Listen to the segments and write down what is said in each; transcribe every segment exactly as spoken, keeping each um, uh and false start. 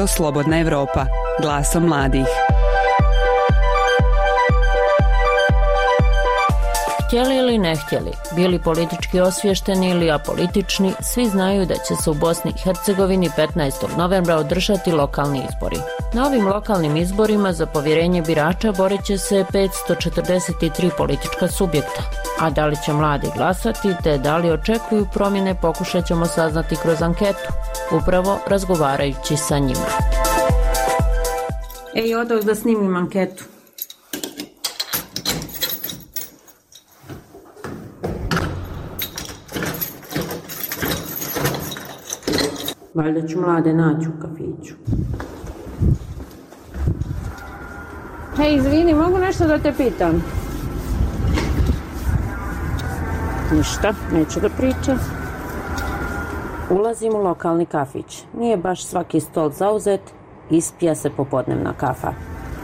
Radio Slobodna Evropa, glasom mladih. Htjeli ili ne htjeli, bili politički osviješteni ili apolitični, svi znaju da će se u Bosni i Hercegovini petnaestog novembra održati lokalni izbori. Na ovim lokalnim izborima za povjerenje birača borit će se petsto četrdeset tri politička subjekta. A da li će mladi glasati, te da li očekuju promjene, pokušat ćemo saznati kroz anketu, upravo razgovarajući sa njima. Ej, odoh da snimim anketu. Valjda ću mlade naći u kafiću. Hej, izvini, mogu nešto da te pitam? Ništa, neću da pričam. Ulazim u lokalni kafić. Nije baš svaki stol zauzet, ispija se popodnevna kafa.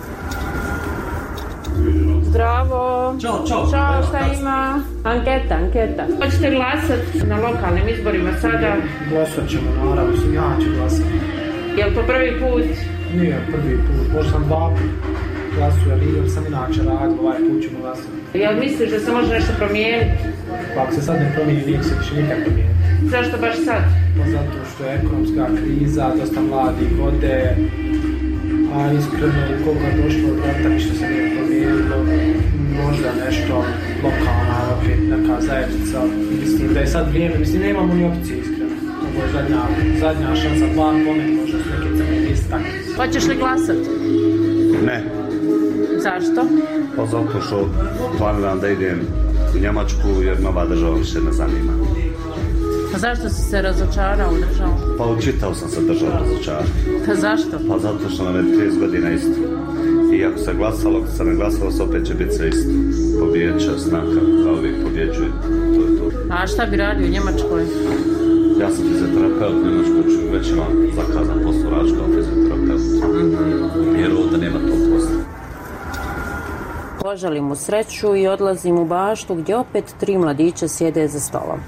Zdravo! Ćao, čao! Ćao, šta ima? Anketa, anketa. Hoćete glasati na lokalnim izborima sada? Glasat ćemo, naravno, ja ću glasati. Je li to prvi put? Nije prvi put, možda sam dva put glasuje, ali jer sam inače radio, ovaj put ćemo glasati. Jel misliš da se može nešto promijeniti? Pa ako se sad ne promijeni, nije se više nikak promijeniti. Zašto baš sad? Pa zato što je ekonomska kriza, dosta mladih ode, a iskreno koliko je došlo od rata, što se nije promijenilo, možda nešto lokalna, opet neka zajednica, mislim da je sad vrijeme, mislim nemamo ni opcije iskreno. Ovo je zadnja, zadnja šansa, dva pomen, možda su neke crne liste takve. Hoćeš li glasati? Ne. Zašto? Pa zato što planiram da idem u Njemačku jer nova država više ne zanima. Pa zašto si se razočarao u državu? Pa učitao sam se državu razočarao. Pa zašto? Pa zato što nam je trideset godina isto. I ako se glasalo, ako se ne glasalo, se opet će biti sve isto. Pobijet će snaka, kao uvijek pobjeđuje. To je to. A šta bi radio u Njemačkoj? Ja sam fizioterapeut, u Njemačkoj ću već imam zakazan posao raditi kao fizioterapeut. Mm-hmm. Jer ovdje nema tog posla. Poželim mu sreću i odlazim u baštu gdje opet tri mladića sjede za stolom.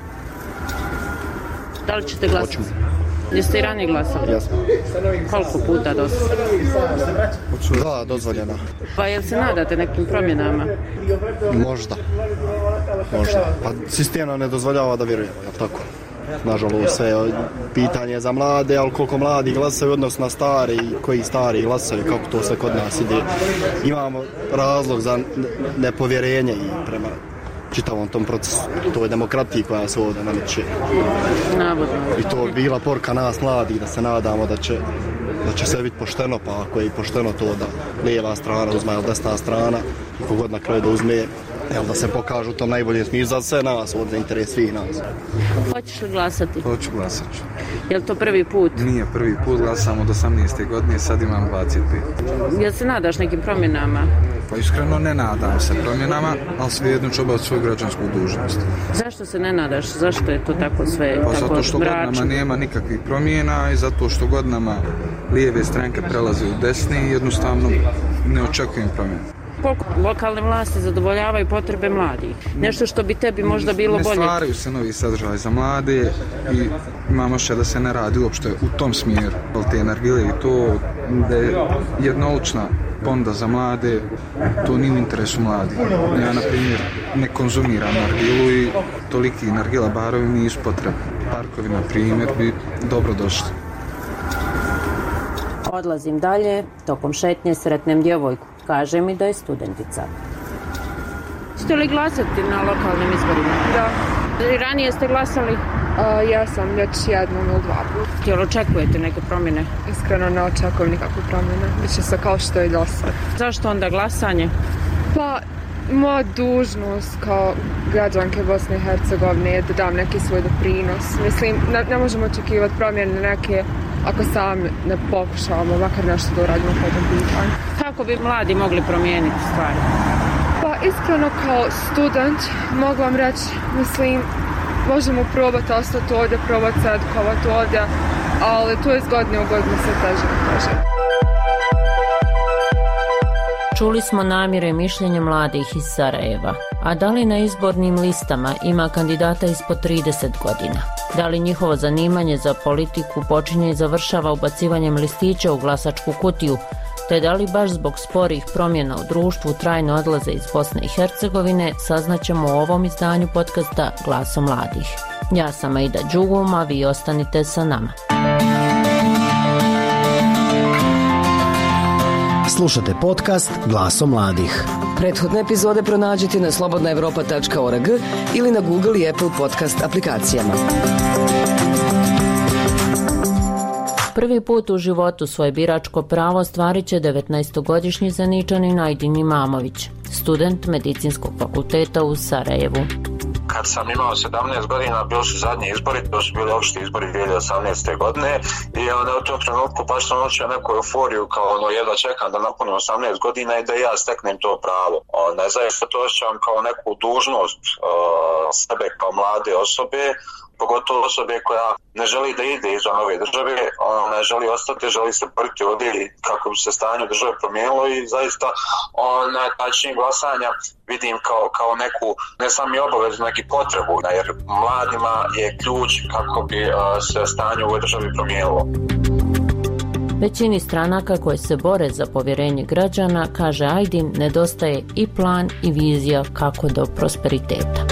Da li ćete glasati? Hoćemo. Jeste i ranije glasali? Jasno. Koliko puta do sada? Da, dozvoljeno. Pa jel se nadate nekim promjenama? Možda. Možda. Pa sistem nam ne dozvoljava da vjerujemo, jel tako? Nažalost, sve je pitanje za mlade, ali koliko mladi glasaju odnosno na stari i koji stari glasaju, kako to sve kod nas ide. Imamo razlog za nepovjerenje i prema čitavom tom procesu, toj demokratiji koja se ovdje nameće. I to je bila poruka nas mladih da se nadamo da će, da će sve biti pošteno, pa ako je i pošteno to da lijeva strana uzme ili desna strana i kogod na kraju da uzme, jel, da se pokažu u tom najboljem smislu za sve nas, ovdje interes svih nas. Hoćeš li glasati? Hoću, glasat ću. Je li to prvi put? Nije prvi put, glasam od osamnaeste godine, sad imam dvadeset pet. Jel se nadaš nekim promjenama? Pa iskreno ne nadam se promjenama, ali svejedno ću obaviti svoju građansku dužnost. Zašto se ne nadaš? Zašto je to tako sve pa tako zato što mračno? godinama nema nikakvih promjena i zato što godinama lijeve stranke prelaze u desne i jednostavno ne očekujem promjenu. Koliko lokalne vlasti zadovoljavaju potrebe mladih? Nešto što bi tebi možda bilo ne bolje? Ne stvaraju se novi sadržaj za mlade i imamo še da se ne radi uopšte u tom smjeru. Te energije i to da je jednolična ponuda za mlade, to nije u interesu mladih. Ja, na primjer, ne konzumiram nargilu i toliki nargila barovi nisu potrebni. Parkovi, na primjer, bi dobro došli. Odlazim dalje, tokom šetnje sretnem djevojku. Kaže mi da je studentica. Ste li glasati na lokalnim izborima? Da. I ranije ste glasali? Uh, ja sam već jednom ili dva puta. Jel očekujete neke promjene? Iskreno ne očekujem nikakve promjene. Biće se kao što je do sad. Zašto onda glasanje? Pa, moja dužnost kao građanke Bosne i Hercegovine je da dam neki svoj doprinos. Mislim, ne, ne možemo očekivati promjene neke ako sami ne pokušavamo makar nešto da uradimo po tom pitanju. Kako bi mladi mogli promijeniti stvari? Pa iskreno kao student mogu vam reći, mislim, možemo probati ostati ovdje, probati se edukovati ovdje, ali to je iz godine u godinu sve teže i teže. Čuli smo namjere i mišljenje mladih iz Sarajeva. A da li na izbornim listama ima kandidata ispod trideset godina? Da li njihovo zanimanje za politiku počinje i završava ubacivanjem listića u glasačku kutiju, te da li baš zbog sporih promjena u društvu trajno odlaze iz Bosne i Hercegovine, saznaćemo u ovom izdanju podcasta Glasom mladih. Ja sam Aida Đugum, a vi ostanite sa nama. Slušate podcast Glasom mladih. Prethodne epizode pronađite na slobodna evropa tačka org ili na Google i Apple podcast aplikacijama. Prvi put u životu svoje biračko pravo ostvarit će devetnaestogodišnji Zeničanin Ajdin Imamović, student Medicinskog fakulteta u Sarajevu. Kad sam imao sedamnaest godina, bili su zadnji izbori, to su bili opšti izbori dvije hiljade osamnaeste. godine i onda u tom trenutku baš sam osjećao neku euforiju, kao ono jedva čekam da napunim osamnaest godina i da ja steknem to pravo. Onda zaista to osjećam kao neku dužnost uh, sebe kao mlade osobe, pogotovo osobe koja ne želi da ide izvan ove države, ne želi ostati, želi se boriti ovdje kako bi se stanje u državi promijenilo i zaista na način glasanja vidim kao, kao neku, ne samo i obavezu, neki potrebu, jer mladima je ključ kako bi se stanje u ovoj državi promijenilo. Većini stranaka koje se bore za povjerenje građana, kaže Ajdin, nedostaje i plan i vizija kako do prosperiteta.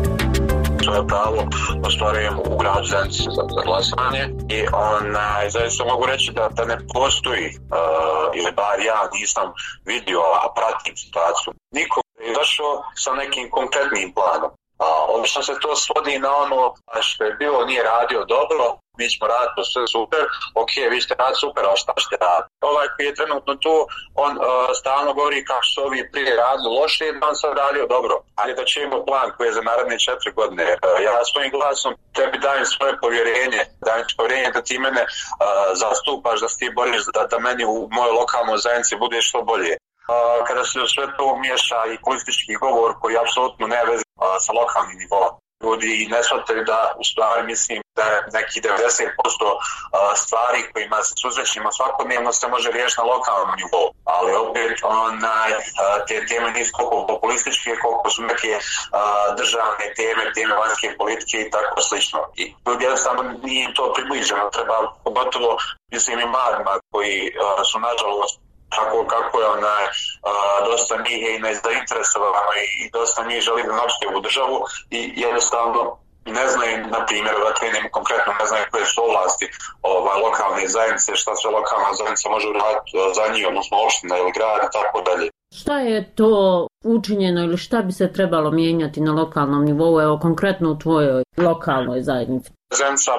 Svoje pravo ostvarujem u gradu Zenici za, za glasanje i onaj, zaista mogu reći da, da ne postoji uh, ili bar ja nisam vidio, a pratim situaciju. Niko je došao sa nekim konkretnim planom. A, obično se to svodi na ono što je bilo, nije radio dobro, mi ćemo raditi sve super, ok, vi ćete raditi super, a šta ćete raditi? Ovaj koji je trenutno tu, on uh, stalno govori kako su ovi prije radili loše i da on sad radio dobro. Ali da ćemo plan koji je za naredne četiri godine. Uh, ja svojim glasom tebi dajem svoje povjerenje, dajem ti povjerenje da ti mene uh, zastupaš, da se ti boriš, da, da meni u mojoj lokalnoj zajednici bude što bolje. Uh, kada se sve to miješa i politički govor koji apsolutno ne veze uh, sa lokalnim nivom. Ljudi ne shvataju da u stvari mislim da neki devedeset posto stvari kojima se susrećemo svakodnevno se može riješiti na lokalnom nivou. Ali opet onaj, te teme nisu koliko populističke, koliko su neke državne teme, teme vanjske politike i tako slično. I ljudi jednostavno nije to približeno. Treba pogotovo mislim i mladima koji su nažalost tako kako je onaj, uh, dosta njih je i nezainteresovano i, i dosta njih želi da napusti ovu državu i jednostavno ne znaju, na primjer, da krenemo konkretno, ne znaju koje su ovlasti ovaj, lokalne zajednice, šta sve lokalna zajednica može uraditi za njih, odnosno opština ili grad i tako dalje. Šta je to učinjeno ili šta bi se trebalo mijenjati na lokalnom nivou, evo konkretno u tvojoj lokalnoj zajednici? Zenica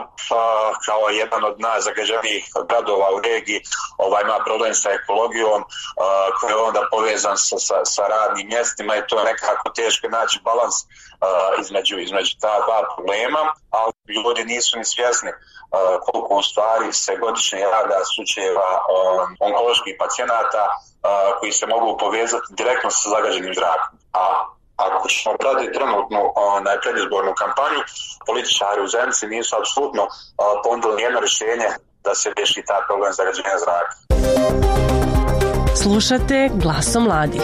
kao jedan od najzagađenijih gradova u regiji ovaj, ima problem sa ekologijom koji je onda povezan sa, sa, sa radnim mjestima i to je nekako teško naći balans između, između ta dva problema, ali ljudi nisu ni svjesni koliko u stvari se godišnje javlja slučajeva onkoloških pacijenata koji se mogu povezati direktno sa zagađenim zrakom. A ako ćemo pratiti trenutno na predizbornu kampanju, političari u Zenici nisu apsolutno ponudili jedno rješenje da se riješi taj problem zagađenja zraka. Slušate Glasom mladih.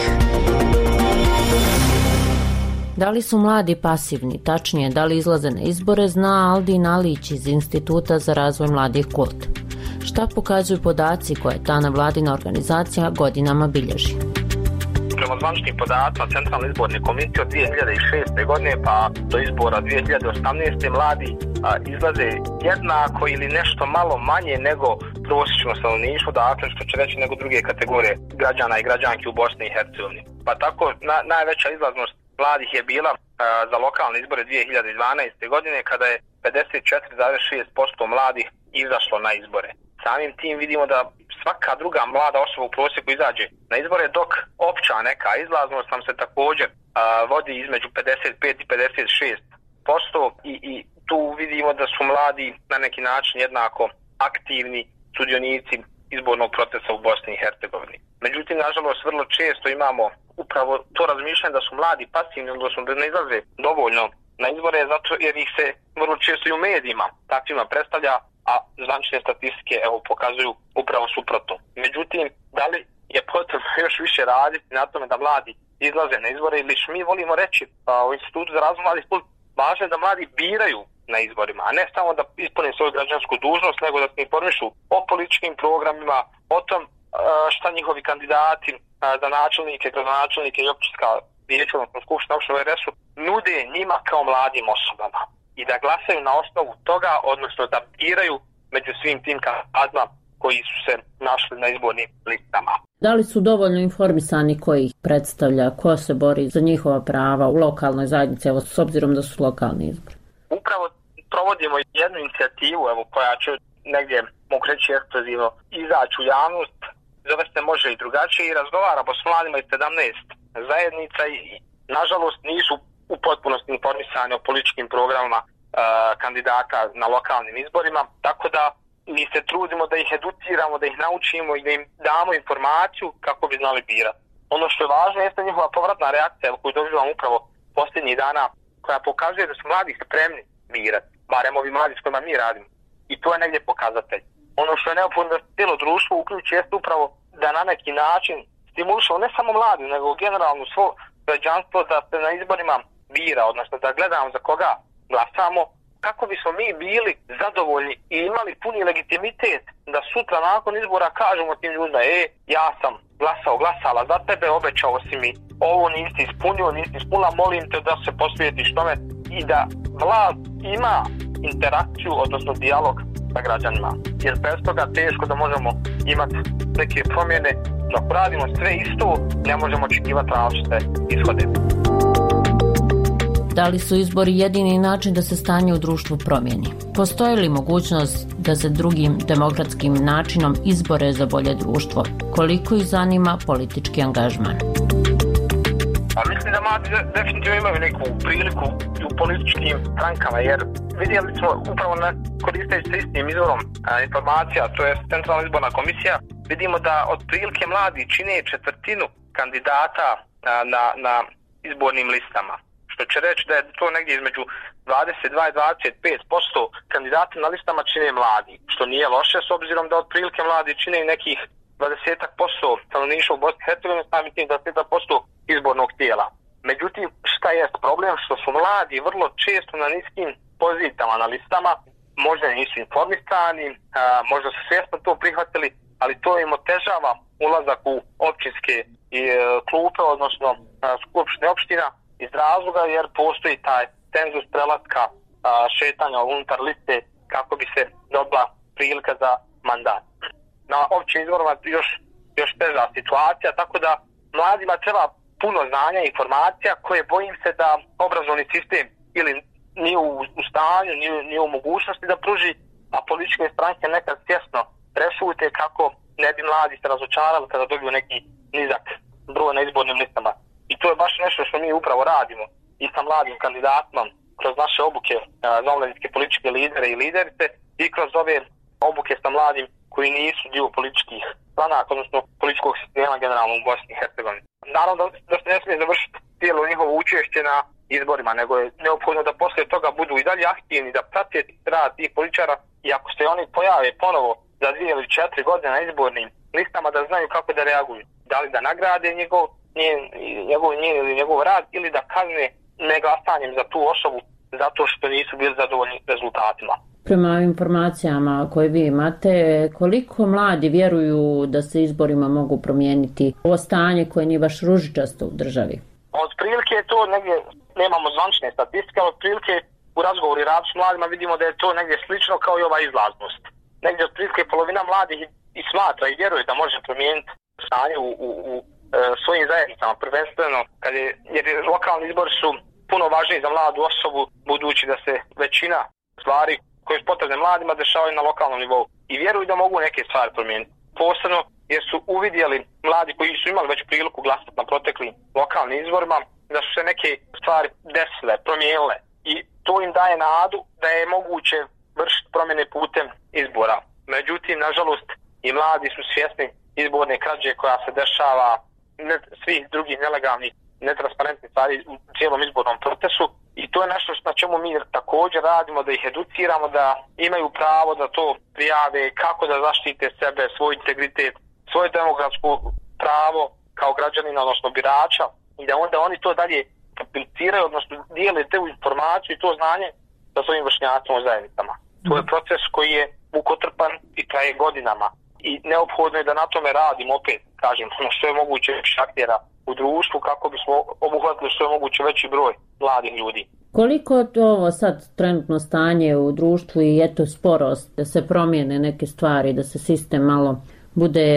Da li su mladi pasivni, tačnije da li izlaze na izbore, zna Aldin Alić iz Instituta za razvoj mladih Kult. Šta pokazuju podaci koje ta nevladina organizacija godinama bilježi? Prema zvaničnim podacima Centralne izborne komisije od dvije hiljade šeste. godine pa do izbora dvije hiljade osamnaeste. mladi a, izlaze jednako ili nešto malo manje nego prosječno stanovništvo, dakle što će reći nego druge kategorije građana i građanki u Bosni i Hercegovini. Pa tako na, najveća izlaznost mladih je bila a, za lokalne izbore dvije hiljade dvanaeste. godine kada je pedeset četiri zarez šest posto mladih izašlo na izbore. Samim tim vidimo da svaka druga mlada osoba u prosjeku izađe na izbore, dok opća neka izlaznost nam se također a, vodi između pedeset pet i pedeset šest posto i, i tu vidimo da su mladi na neki način jednako aktivni sudionici izbornog procesa u Bosni i Hercegovini. Međutim, nažalost, vrlo često imamo upravo to razmišljanje da su mladi pasivni, odnosno da ne izlaze dovoljno na izbore, zato jer ih se vrlo često i u medijima takvima predstavlja, a zvanične statistike evo pokazuju upravo suprotno. Međutim, da li je potrebno još više raditi na tome da mladi izlaze na izbore ili što mi volimo reći a, u Institutu za razvoj mladih, važno je da mladi biraju na izborima, a ne samo da ispune svoju građansku dužnost, nego da se informišu o političkim programima, o tom a, šta njihovi kandidati a, za načelnike, gradonačelnike i općinska vijeća, odnosno skupština opštine R S U nude njima kao mladim osobama i da glasaju na osnovu toga, odnosno da biraju među svim tim kandidatima koji su se našli na izbornim listama. Da li su dovoljno informisani ko ih predstavlja, ko se bori za njihova prava u lokalnoj zajednici, evo s obzirom da su lokalni izbori? Upravo provodimo jednu inicijativu, evo, koja će negdje, mogu reći ekskluzivno, izaći u javnost, zove se Može i drugačije i razgovaramo s mladima iz sedamnaest zajednica i nažalost nisu u potpunosti informisani o političkim programima uh, kandidata na lokalnim izborima, tako da mi se trudimo da ih educiramo, da ih naučimo i da im damo informaciju kako bi znali birati. Ono što je važno jeste njihova povratna reakcija koju doživamo upravo posljednjih dana, koja pokazuje da su mladi spremni birati, barem ovi mladi s kojima mi radimo. I to je negdje pokazatelj. Ono što je neophodno da cijelo društvo uključi jeste upravo da na neki način stimulišemo ne samo mladi, nego generalno svo građanstvo da se na izborima bira, odnosno da gledamo za koga glasamo, kako bismo mi bili zadovoljni i imali puni legitimitet da sutra nakon izbora kažemo tim ljudima, e, ja sam glasao, glasala za tebe, obećao si mi, ovo nisi ispunio, nisi ispunila, molim te da se posvijetiš tome i da vlast ima interakciju, odnosno dijalog sa građanima. Jer bez toga teško da možemo imati neke promjene, dok radimo sve isto, ne možemo očekivati različite ishode. Da li su izbori jedini način da se stanje u društvu promijeni? Postoji li mogućnost da se drugim demokratskim načinom izbore za bolje društvo? Koliko ih zanima politički angažman? A mislim da mladi definitivno imaju neku priliku u političkim strankama, jer vidjeli smo upravo na koristeći se istim izvorom a, informacija, to je Centralna izborna komisija, vidimo da otprilike mladi čine četvrtinu kandidata a, na, na izbornim listama. Što će reći da je to negdje između dvadeset dva i dvadeset pet posto kandidata na listama čine mladi, što nije loše s obzirom da otprilike mladi čine nekih dvadeset posto stanovništva u Bosni i Hercegovini, samim tim dvadeset posto izbornog tijela. Međutim, šta je problem? Što su mladi vrlo često na niskim pozicijama na listama, možda nisu informisani, a, možda su svjesno to prihvatili, ali to im otežava ulazak u općinske i, e, klupe, odnosno a, skupštine opština, iz razloga jer postoji taj cenzus prelaska a, šetanja unutar liste kako bi se dobila prilika za mandat. Na općim izborima još, još teža situacija, tako da mladima treba puno znanja i informacija koje bojim se da obrazovni sistem ili nije u, u stanju, nije, nije u mogućnosti da pruži, a političke stranke nekad svjesno prešute kako ne bi mladi se razočarali kada dobiju neki nizak broj na izbornim listama. I to je baš nešto što mi upravo radimo i sa mladim kandidatima kroz naše obuke a, za omladinske političke lidere i liderice i kroz ove obuke sa mladim koji nisu dio političkih stranaka, odnosno političkog sistema generalno u Bosni i Hercegovini. Naravno da se ne smije završiti cijelo njihovo učešće na izborima, nego je neophodno da poslije toga budu i dalje aktivni, da prate rad tih političara i ako se oni pojave ponovo za dvije ili četiri godine na izbornim listama da znaju kako da reaguju. Da li da nagrade njegov, njen, njegov, njen ili njegov rad ili da kazne neglasanjem za tu osobu zato što nisu bili zadovoljni rezultatima. Prema informacijama koje vi imate, koliko mladi vjeruju da se izborima mogu promijeniti ovo stanje koje nije baš ružičasto u državi? Od prilike je to negdje, nemamo zvančne statistike, od prilike u razgovoru i radu s mladima vidimo da je to negdje slično kao i ova izlaznost. Negdje od prilike polovina mladih i smatra i vjeruje da može promijeniti stanje u, u, u e, svojim zajednicama, prvenstveno kad je, jer lokalni izbori su puno važniji za mladu osobu, budući da se većina stvari koje su potrebne mladima dešavaju na lokalnom nivou i vjeruju da mogu neke stvari promijeniti. Posebno jer su uvidjeli mladi koji su imali već priliku glasati na proteklim lokalnim izborima da su se neke stvari desile, promijenile i to im daje nadu da je moguće vršiti promjene putem izbora. Međutim, nažalost, i mladi su svjesni izborne krađe koja se dešava, ne, svih drugih nelegalnih, netransparentnih stvari u cijelom izbornom procesu i to je nešto na čemu mi također radimo, da ih educiramo, da imaju pravo da to prijave, kako da zaštite sebe, svoj integritet, svoje demokratsko pravo kao građanina, odnosno birača, i da onda oni to dalje apliciraju, odnosno dijele te informaciju i to znanje sa svojim vršnjacima u zajednicama. To je proces koji je mukotrpan i traje godinama i neophodno je da na tome radimo opet, kažem, ono što je moguće više aktera u društvu kako bismo obuhvatili što je moguće veći broj mladih ljudi. Koliko ovo sad trenutno stanje u društvu i eto sporost da se promijene neke stvari, da se sistem malo bude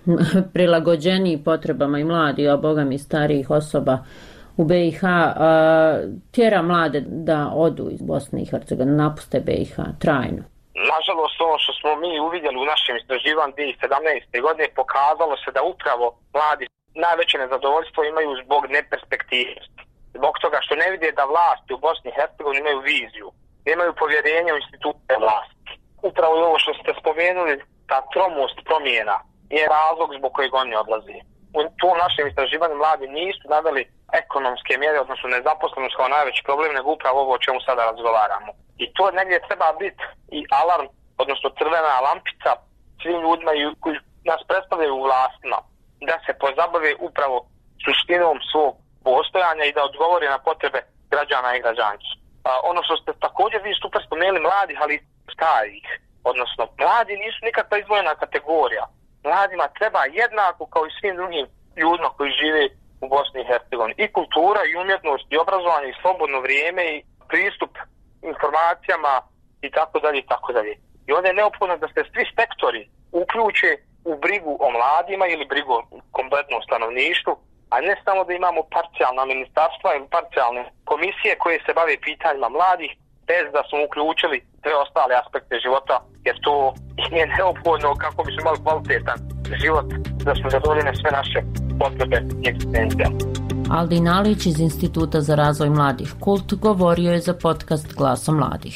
prilagođeniji potrebama i mladih, a bogami starijih osoba u B i H, a, tjera mlade da odu iz Bosne i Hercegovine, napuste B i H trajno? Nažalost, ovo što smo mi uvidjeli u našem istraživanju dvije tisuće sedamnaeste. godine pokazalo se da upravo mladi najveće nezadovoljstvo imaju zbog neperspektivnosti. Zbog toga što ne vide da vlasti u Bosni i Hercegovini imaju viziju, nemaju povjerenje u institucije vlasti. Upravo ovo što ste spomenuli, ta tromost promjena je razlog zbog kojeg oni odlaze. U tom našem istraživanju mladi nisu naveli ekonomske mjere, odnosno nezaposlenost kao najveći problem, nego upravo ovo o čemu sada razgovaramo. I to negdje treba biti i alarm, odnosno crvena lampica svim ljudima koji nas predstavljaju u vlastima, da se pozabave upravo suštinom svog postojanja i da odgovori na potrebe građana i građanki. A, ono što ste također vi super spomenuli mladih, ali starih, odnosno mladi nisu nikakva izdvojena kategorija. Mladima treba jednako kao i svim drugim ljudima koji žive u Bosni i Hercegovini. I kultura, i umjetnost, i obrazovanje, i slobodno vrijeme, i pristup informacijama, i tako dalje, i tako dalje. I onda je neophodno da se svi sektori uključe u brigu o mladima ili brigu o kompletnom stanovništvu, a ne samo da imamo parcijalna ministarstva ili parcijalne komisije koje se bave pitanjima mladih, bez da smo uključili sve ostale aspekte života, jer to je neophodno kako bi smo imali kvalitetan život, da smo zadovoljene sve naše potrebe i egzistencija. Aldin Alić iz Instituta za razvoj mladih Kult govorio je za podcast Glasom mladih.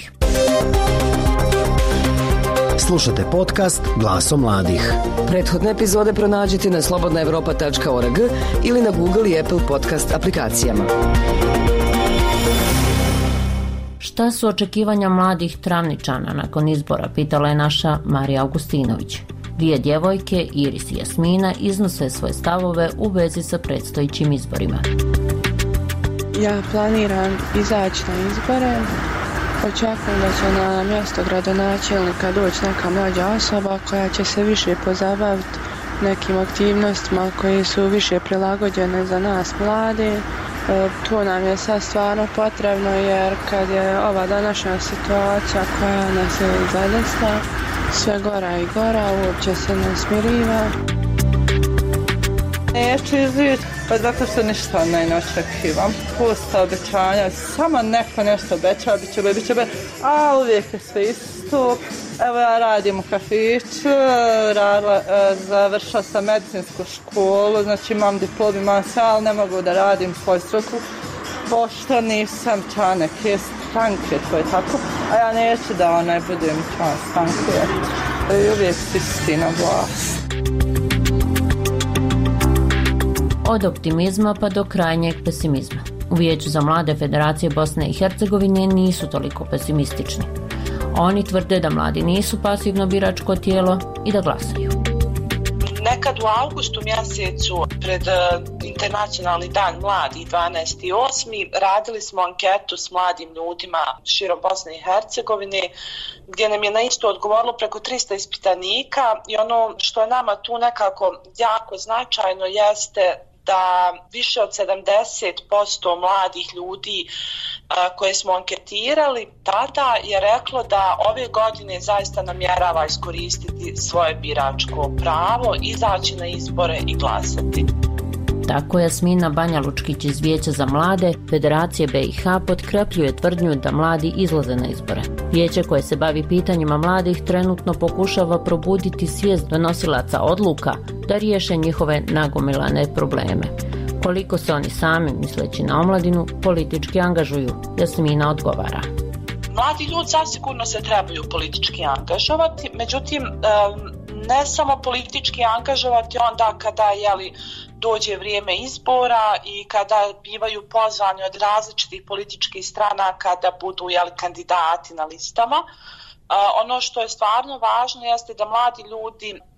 Slušate podcast Glasom mladih. Prethodne epizode pronađite na slobodna evropa tačka org ili na Google i Apple podcast aplikacijama. Šta su očekivanja mladih Travničana nakon izbora, pitala je naša Marija Augustinović. Dvije djevojke, Iris i Jasmina, iznose svoje stavove u vezi sa predstojećim izborima. Ja planiram izaći na izbore. Očekujem da će na mjesto gradonačelnika doći neka mlađa osoba koja će se više pozabaviti nekim aktivnostima koje su više prilagođene za nas mlade. E, to nam je sad stvarno potrebno jer kad je ova današnja situacija koja nas je zadesila, sve gora i gora, uopće se ne smiriva. Neću izvijet, pa zato što ništa ne očekivam. Pusta obećanja, samo neko nešto obeća, bit će be, bit će be, a uvijek je sve isto. Evo ja radim u kafiću, radila, završila sam medicinsku školu, znači imam diplom, imam sve, ali ne mogu da radim svoju struku, pošto nisam član neke stranke, to je tako, a ja neću da onaj budem član stranke, i uvijek isti na vlast. Od optimizma pa do krajnjeg pesimizma. U Vijeću za mlade Federacije Bosne i Hercegovine nisu toliko pesimistični. Oni tvrde da mladi nisu pasivno biračko tijelo i da glasaju. Nekad u avgustu mjesecu pred uh, Internacionalni dan mladi dvanaesti osmi radili smo anketu s mladim ljudima širom Bosne i Hercegovine gdje nam je na isto odgovorilo preko trista ispitanika i ono što je nama tu nekako jako značajno jeste da više od sedamdeset posto mladih ljudi a, koje smo anketirali tada je reklo da ove godine zaista namjerava iskoristiti svoje biračko pravo, izaći na izbore i glasati. Tako Jasmina Banja Lučkić iz Vijeća za mlade Federacije B i H potkrepljuje tvrdnju da mladi izlaze na izbore. Vijeće koje se bavi pitanjima mladih trenutno pokušava probuditi svijest donosilaca odluka da riješe njihove nagomilane probleme. Koliko se oni sami, misleći na omladinu, politički angažuju, Jasmina odgovara. Mladi ljudi zasigurno se trebaju politički angažovati, međutim ne samo politički angažovati onda kada jeli, dođe vrijeme izbora i kada bivaju pozvani od različitih političkih stranaka da budu jeli, kandidati na listama. Uh, ono što je stvarno važno jeste da mladi ljudi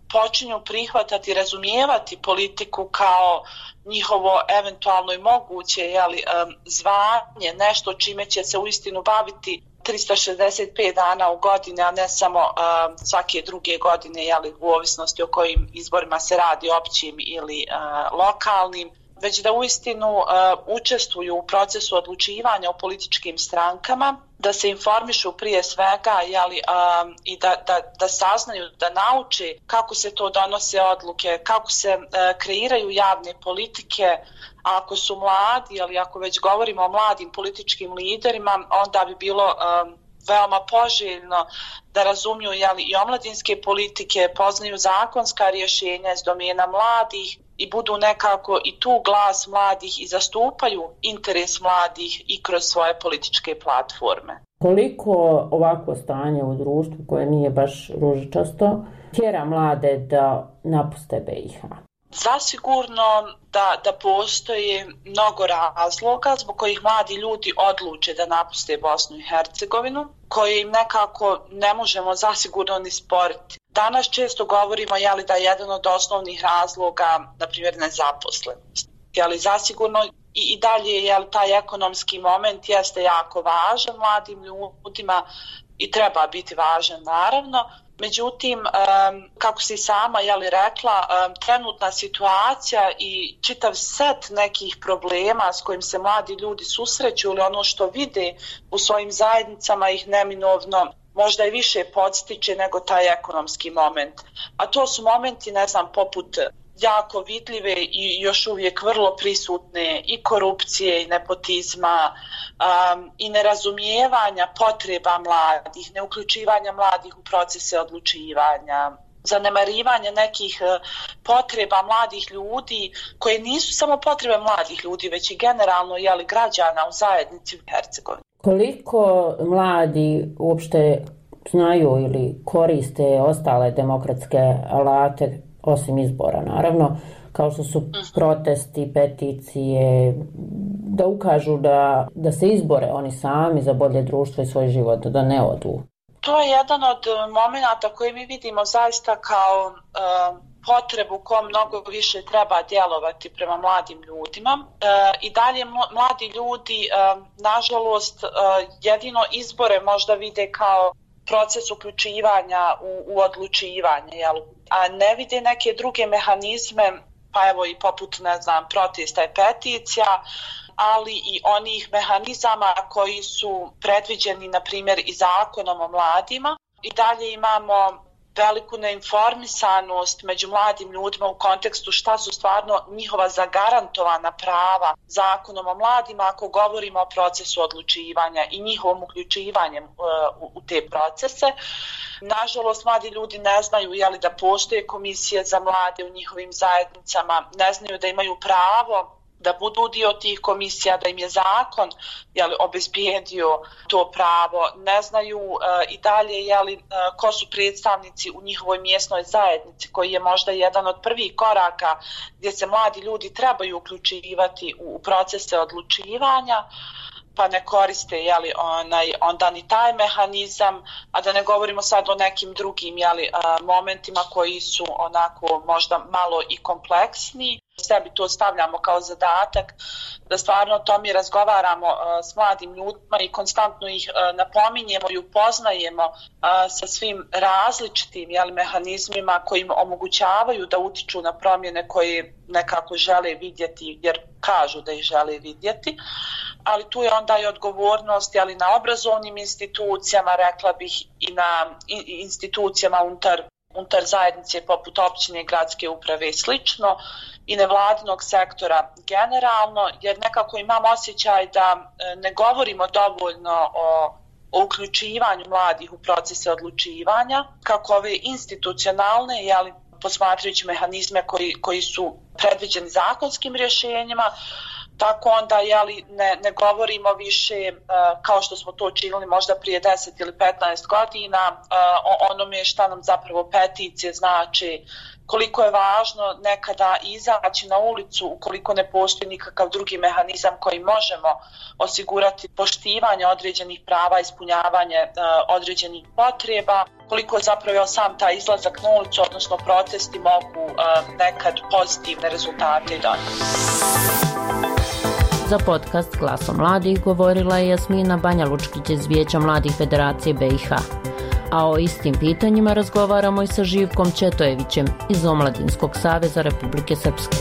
počinju prihvatati, razumijevati politiku kao njihovo eventualno i moguće jeli, zvanje, nešto čime će se uistinu baviti trista šezdeset pet dana u godini, a ne samo uh, svake druge godine, jeli, u ovisnosti o kojim izborima se radi, općim ili uh, lokalnim, već da uistinu uh, učestvuju u procesu odlučivanja u političkim strankama, da se informišu prije svega jeli, um, i da, da, da saznaju, da nauče kako se to donose odluke, kako se uh, kreiraju javne politike. Ako su mladi, ali ako već govorimo o mladim političkim liderima, onda bi bilo um, veoma poželjno da razumiju jeli, i omladinske politike, poznaju zakonska rješenja iz domena mladih i budu nekako i tu glas mladih i zastupaju interes mladih i kroz svoje političke platforme. Koliko ovako stanje u društvu koje nije baš ružičasto tjera mlade da napuste B i H? Zasigurno da, da postoji mnogo razloga zbog kojih mladi ljudi odluče da napuste Bosnu i Hercegovinu, koje im nekako ne možemo zasigurno ni sporiti. Danas često govorimo jeli, da je jedan od osnovnih razloga, na primjer, nezaposlenost. Jeli, zasigurno i, i dalje jeli, taj ekonomski moment jeste jako važan mladim ljudima i treba biti važan naravno. Međutim, kako si sama jeli, rekla, trenutna situacija i čitav set nekih problema s kojim se mladi ljudi susreću ili ono što vide u svojim zajednicama ih neminovno možda i više podstiče nego taj ekonomski moment. A to su momenti, ne znam, poput jako vidljive i još uvijek vrlo prisutne i korupcije i nepotizma um, i nerazumijevanja potreba mladih, neuključivanja mladih u procese odlučivanja, zanemarivanje nekih potreba mladih ljudi koje nisu samo potrebe mladih ljudi, već i generalno jeli, građana u zajednici u Hercegovini. Koliko mladi uopšte znaju ili koriste ostale demokratske alate osim izbora, naravno, kao što su protesti, peticije, da ukažu da, da se izbore oni sami za bolje društvo i svoj život, da ne odu? To je jedan od momenata koji mi vidimo zaista kao uh, potrebu ko mnogo više treba djelovati prema mladim ljudima. Uh, I dalje mladi ljudi, uh, nažalost, uh, jedino izbore možda vide kao proces uključivanja u, u odlučivanje, jel? A ne vide neke druge mehanizme, pa evo i poput, ne znam, protesta i peticija, ali i onih mehanizama koji su predviđeni, na primjer, i zakonom o mladima. I dalje imamo veliku neinformisanost među mladim ljudima u kontekstu šta su stvarno njihova zagarantovana prava zakonom o mladima ako govorimo o procesu odlučivanja i njihovom uključivanjem uh, u te procese. Nažalost, mladi ljudi ne znaju jeli, da postoje komisije za mlade u njihovim zajednicama, ne znaju da imaju pravo da budu dio tih komisija, da im je zakon jeli, obezbijedio to pravo, ne znaju uh, i dalje jeli, uh, ko su predstavnici u njihovoj mjesnoj zajednici, koji je možda jedan od prvih koraka gdje se mladi ljudi trebaju uključivati u, u procese odlučivanja, pa ne koriste jeli, onaj, onda ni taj mehanizam, a da ne govorimo sad o nekim drugim jeli, uh, momentima koji su onako možda malo i kompleksniji. Sebi to stavljamo kao zadatak da stvarno o tome razgovaramo uh, s mladim ljudima i konstantno ih uh, napominjemo i upoznajemo uh, sa svim različitim jeli, mehanizmima koji im omogućavaju da utiču na promjene koje nekako žele vidjeti jer kažu da ih žele vidjeti. Ali tu je onda i odgovornost jeli, na obrazovnim institucijama, rekla bih i na institucijama unutar, unutar zajednice poput općine, gradske uprave i slično, i nevladinog sektora generalno, jer nekako imam osjećaj da ne govorimo dovoljno o, o uključivanju mladih u procese odlučivanja, kako ove institucionalne, jeli, posmatrajući mehanizme koji, koji su predviđeni zakonskim rješenjima, tako onda jeli, ne, ne govorimo više uh, kao što smo to činili možda prije deset ili petnaest godina uh, o onome šta nam zapravo peticije znači koliko je važno nekada izaći na ulicu ukoliko ne postoji nikakav drugi mehanizam koji možemo osigurati poštivanje određenih prava, ispunjavanje uh, određenih potreba, koliko zapravo sam taj izlazak na ulicu, odnosno protesti mogu uh, nekad pozitivne rezultate i donijeti. Za podcast Glasom mladih govorila je Jasmina Banja Lučkić iz Vijeća mladih Federacije B i H. A o istim pitanjima razgovaramo i sa Živkom Četojevićem iz Omladinskog saveza Republike Srpske.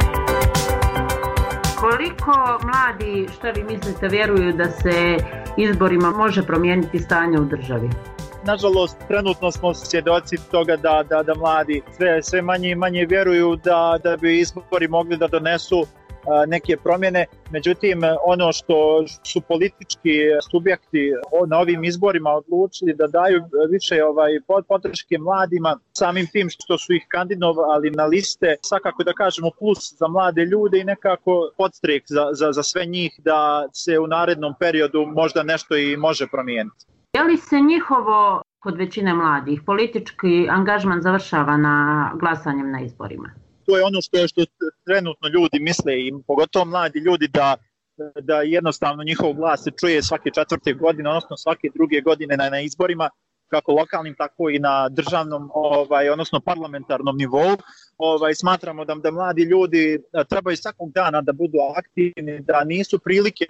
Koliko mladi, šta vi mislite, vjeruju da se izborima može promijeniti stanje u državi? Nažalost, trenutno smo svjedoci toga da, da, da mladi sve, sve manje i manje vjeruju da, da bi izbori mogli da donesu neke promjene. Međutim, ono što su politički subjekti na ovim izborima odlučili da daju više ovaj podrške mladima, samim tim što su ih kandidovali na liste, svakako da kažemo plus za mlade ljude i nekako podstrek za, za, za sve njih da se u narednom periodu možda nešto i može promijeniti. Je li se njihovo, kod većine mladih, politički angažman završava na glasanjem na izborima? To je ono što, što trenutno ljudi misle i pogotovo mladi ljudi da, da jednostavno njihov glas se čuje svake četvrte godine, odnosno svake druge godine na, na izborima, kako lokalnim, tako i na državnom, ovaj, odnosno parlamentarnom nivou. Ovaj, smatramo da, da mladi ljudi trebaju svakog dana da budu aktivni, da nisu prilike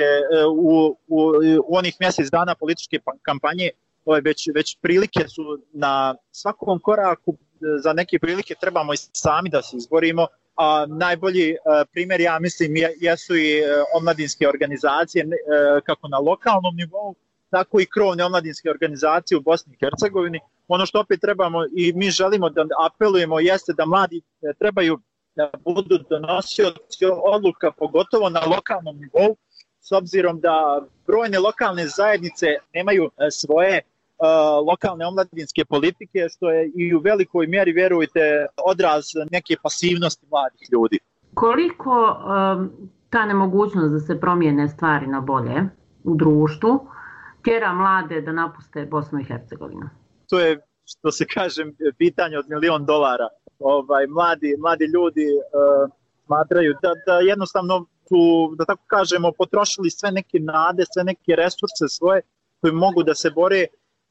u, u, u onih mjesec dana političke kampanje, ovaj, već, već prilike su na svakom koraku. Za neke prilike trebamo i sami da se izborimo, a najbolji primjer, ja mislim, jesu i omladinske organizacije, kako na lokalnom nivou, tako i krovne omladinske organizacije u Bosni i Hercegovini. Ono što opet trebamo i mi želimo da apelujemo jeste da mladi trebaju da budu donosioci odluka, pogotovo na lokalnom nivou, s obzirom da brojne lokalne zajednice nemaju svoje lokalne omladinske politike, što je i u velikoj mjeri, vjerujte, odraz neke pasivnosti mladih ljudi. Koliko um, ta nemogućnost da se promijene stvari na bolje u društvu tjera mlade da napuste Bosnu i Hercegovinu? To je, što se kaže, pitanje od milion dolara. Ovaj, mladi, mladi ljudi uh, smatraju da, da jednostavno su, da tako kažemo, potrošili sve neke nade, sve neke resurse svoje koji mogu da se bore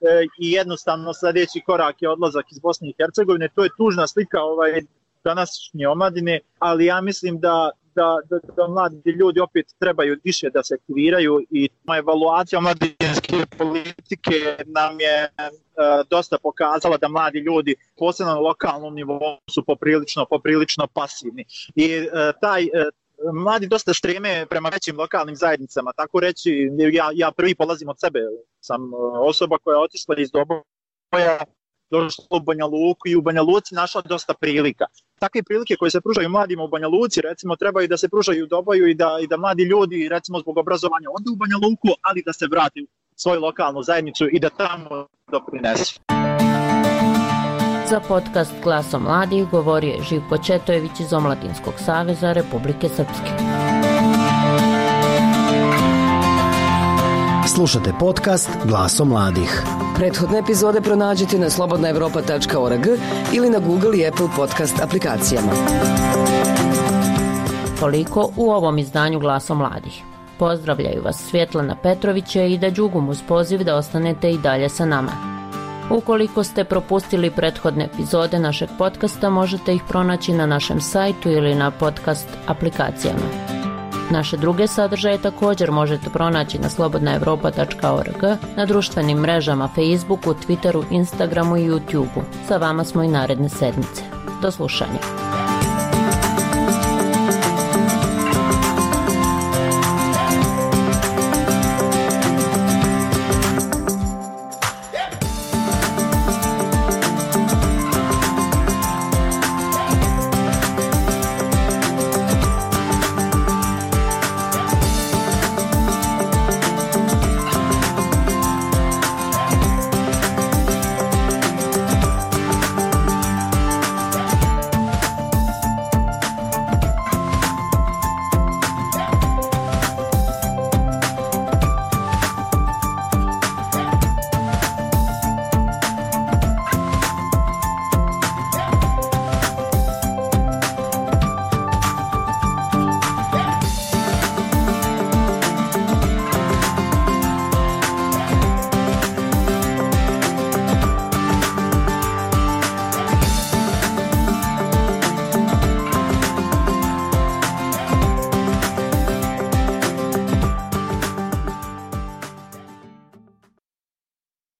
i jednostavno sljedeći korak je odlazak iz Bosne i Hercegovine. To je tužna slika ovaj današnje omladine, ali ja mislim da, da, da, da mladi ljudi opet trebaju više da se aktiviraju i evaluacija omladinske politike nam je uh, dosta pokazala da mladi ljudi, posebno na lokalnom nivou, su poprilično, poprilično pasivni. I uh, taj uh, mladi dosta streme prema većim lokalnim zajednicama, tako reći, ja, ja prvi polazim od sebe, sam osoba koja je otišla iz Doboja, došla u Banja Luku i u Banja Luci našla dosta prilika. Takve prilike koje se pružaju mladima u Banja Luci, recimo, trebaju da se pružaju u Doboju i da, i da mladi ljudi, recimo, zbog obrazovanja odu u Banja Luku, ali da se vrati u svoju lokalnu zajednicu i da tamo doprinesu. Za podcast Glasom mladih govorio je Živko Četojević iz Omladinskog saveza Republike Srpske. Slušate podcast Glasom mladih. Prethodne epizode pronađite na slobodna evropa tačka org ili na Google i Apple podcast aplikacijama. Toliko u ovom izdanju Glasom mladih. Pozdravljaju vas Svjetlana Petrović i Ida Đugum uz poziv da ostanete i dalje sa nama. Ukoliko ste propustili prethodne epizode našeg podcasta, možete ih pronaći na našem sajtu ili na podcast aplikacijama. Naše druge sadržaje također možete pronaći na slobodna evropa tačka org, na društvenim mrežama Facebooku, Twitteru, Instagramu i YouTubeu. Sa vama smo i naredne sedmice. Do slušanja.